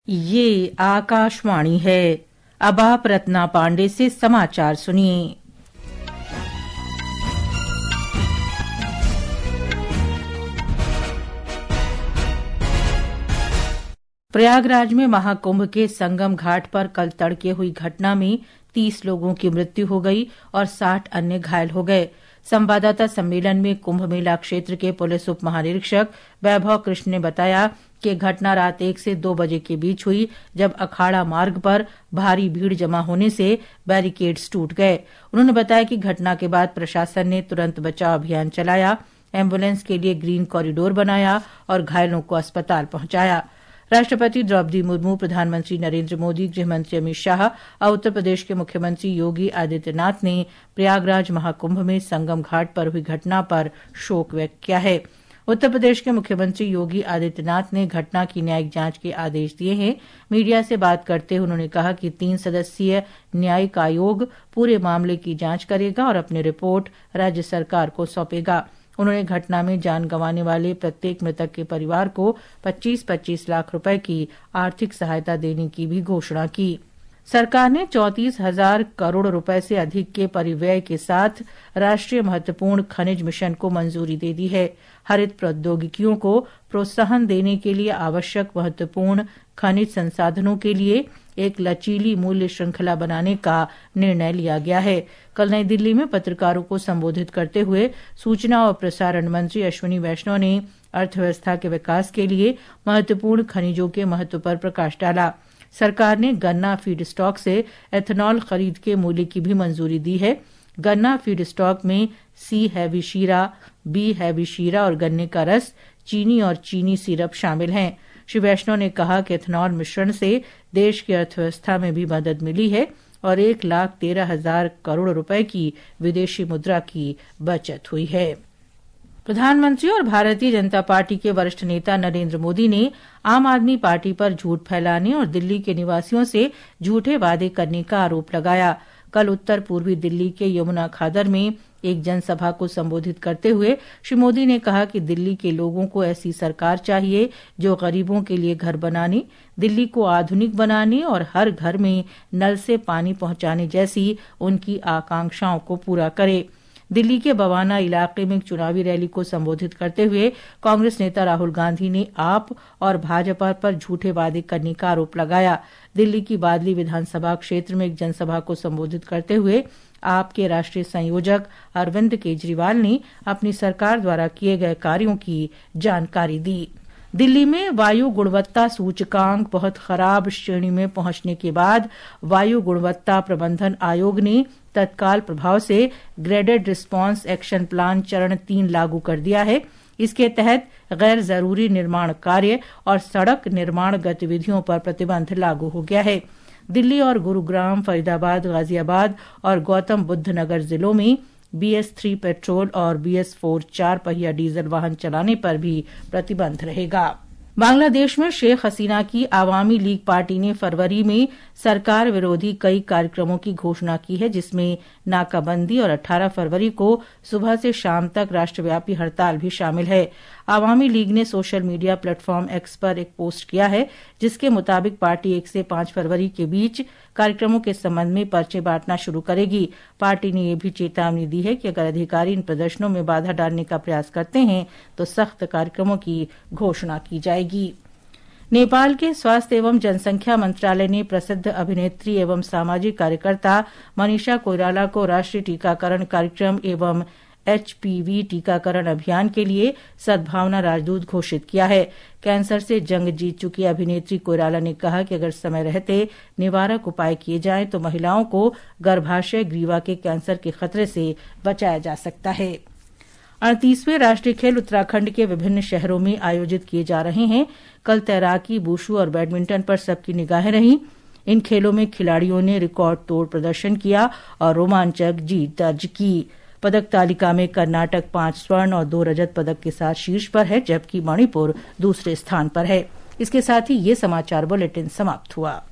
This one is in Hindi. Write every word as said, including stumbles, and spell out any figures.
ये आकाशवाणी है। अब आप रत्ना पांडे से समाचार सुनिए। प्रयागराज में महाकुंभ के संगम घाट पर कल तड़के हुई घटना में तीस लोगों की मृत्यु हो गई और साठ अन्य घायल हो गए। संवाददाता सम्मेलन में कुंभ मेला क्षेत्र के पुलिस उप महानिरीक्षक वैभव कृष्ण ने बताया कि घटना रात एक से दो बजे के बीच हुई, जब अखाड़ा मार्ग पर भारी भीड़ जमा होने से बैरिकेड्स टूट गए। उन्होंने बताया कि घटना के बाद प्रशासन ने तुरंत बचाव अभियान चलाया, एम्बुलेंस के लिए ग्रीन कॉरिडोर बनाया और घायलों को अस्पताल पहुंचाया। राष्ट्रपति द्रौपदी मुर्मू, प्रधानमंत्री नरेंद्र मोदी, गृहमंत्री अमित शाह और उत्तर प्रदेश के मुख्यमंत्री योगी आदित्यनाथ ने प्रयागराज महाकुंभ में संगम घाट पर हुई घटना पर शोक व्यक्त किया है। उत्तर प्रदेश के मुख्यमंत्री योगी आदित्यनाथ ने घटना की न्यायिक जांच के आदेश दिए हैं। मीडिया से बात करते हुए उन्होंने कहा कि तीन सदस्यीय न्यायिक आयोग पूरे मामले की जांच करेगा और अपनी रिपोर्ट राज्य सरकार को सौंपेगा। उन्होंने घटना में जान गंवाने वाले प्रत्येक मृतक के परिवार को पच्चीस पच्चीस लाख रुपए की आर्थिक सहायता देने की भी घोषणा की। सरकार ने चौंतीस हजार करोड़ रुपए से अधिक के परिव्यय के साथ राष्ट्रीय महत्वपूर्ण खनिज मिशन को मंजूरी दे दी है। हरित प्रौद्योगिकियों को प्रोत्साहन देने के लिए आवश्यक महत्वपूर्ण खनिज संसाधनों के लिए एक लचीली मूल्य श्रृंखला बनाने का निर्णय लिया गया है। कल नई दिल्ली में पत्रकारों को संबोधित करते हुए सूचना और प्रसारण मंत्री अश्विनी वैष्णव ने अर्थव्यवस्था के विकास के लिए महत्वपूर्ण खनिजों के महत्व पर प्रकाश डाला। सरकार ने गन्ना फीड स्टॉक से एथेनॉल खरीद के मूल्य की भी मंजूरी दी है। गन्ना फीड स्टॉक में सी हैवी शीरा, बी हैवी शीरा और गन्ने का रस, चीनी और चीनी सिरप शामिल हैं। श्री वैष्णव ने कहा कि एथेनॉल मिश्रण से देश की अर्थव्यवस्था में भी मदद मिली है और एक लाख तेरह हजार करोड़ रुपए की विदेशी मुद्रा की बचत हुई है। प्रधानमंत्री और भारतीय जनता पार्टी के वरिष्ठ नेता नरेंद्र मोदी ने आम आदमी पार्टी पर झूठ फैलाने और दिल्ली के निवासियों से झूठे वादे करने का आरोप लगाया। कल उत्तर पूर्वी दिल्ली के यमुना खादर में एक जनसभा को संबोधित करते हुए श्री मोदी ने कहा कि दिल्ली के लोगों को ऐसी सरकार चाहिए जो गरीबों के लिए घर बनाने, दिल्ली को आधुनिक बनाने और हर घर में नल से पानी पहुंचाने जैसी उनकी आकांक्षाओं को पूरा करे। दिल्ली के बवाना इलाके में एक चुनावी रैली को संबोधित करते हुए कांग्रेस नेता राहुल गांधी ने आप और भाजपा पर झूठे वादे करने का आरोप लगाया। दिल्ली की बादली विधानसभा क्षेत्र में एक जनसभा को संबोधित करते हुए आप के राष्ट्रीय संयोजक अरविंद केजरीवाल ने अपनी सरकार द्वारा किए गए कार्यों की जानकारी दी। दिल्ली में वायु गुणवत्ता सूचकांक बहुत खराब श्रेणी में पहुंचने के बाद वायु गुणवत्ता प्रबंधन आयोग ने तत्काल प्रभाव से ग्रेडेड रिस्पांस एक्शन प्लान चरण तीन लागू कर दिया है। इसके तहत गैर जरूरी निर्माण कार्य और सड़क निर्माण गतिविधियों पर प्रतिबंध लागू हो गया है। दिल्ली और गुरुग्राम, फरीदाबाद, गाजियाबाद और गौतम बुद्ध नगर जिलों में बी एस थ्री पेट्रोल और बी एस फोर चार पहिया डीजल वाहन चलाने पर भी प्रतिबंध रहेगा। बांग्लादेश में शेख हसीना की आवामी लीग पार्टी ने फरवरी में सरकार विरोधी कई कार्यक्रमों की घोषणा की है, जिसमें नाकाबंदी और अठारह फरवरी को सुबह से शाम तक राष्ट्रव्यापी हड़ताल भी शामिल है। आवामी लीग ने सोशल मीडिया प्लेटफॉर्म एक्स पर एक पोस्ट किया है, जिसके मुताबिक पार्टी एक से पांच फरवरी के बीच कार्यक्रमों के संबंध में पर्चे बांटना शुरू करेगी। पार्टी ने यह भी चेतावनी दी है कि अगर अधिकारी इन प्रदर्शनों में बाधा डालने का प्रयास करते हैं तो सख्त कार्यक्रमों की घोषणा की जाएगी। नेपाल के स्वास्थ्य एवं जनसंख्या मंत्रालय ने प्रसिद्ध अभिनेत्री एवं सामाजिक कार्यकर्ता मनीषा कोइराला को राष्ट्रीय टीकाकरण कार्यक्रम एवं एच पी वी टीकाकरण अभियान के लिए सद्भावना राजदूत घोषित किया है। कैंसर से जंग जीत चुकी अभिनेत्री कोइराला ने कहा कि अगर समय रहते निवारक उपाय किए जाएं तो महिलाओं को गर्भाशय ग्रीवा के कैंसर के खतरे से बचाया जा सकता है। अड़तीसवें राष्ट्रीय खेल उत्तराखंड के विभिन्न शहरों में आयोजित किए जा रहे हैं। कल तैराकी, वुशु और बैडमिंटन पर सबकी निगाहें रहीं। इन खेलों में खिलाड़ियों ने रिकॉर्ड तोड़ प्रदर्शन किया और रोमांचक जीत दर्ज की। पदक तालिका में कर्नाटक पांच स्वर्ण और दो रजत पदक के साथ शीर्ष पर है, जबकि मणिपुर दूसरे स्थान पर है। इसके साथ ही ये समाचार बुलेटिन समाप्त हुआ।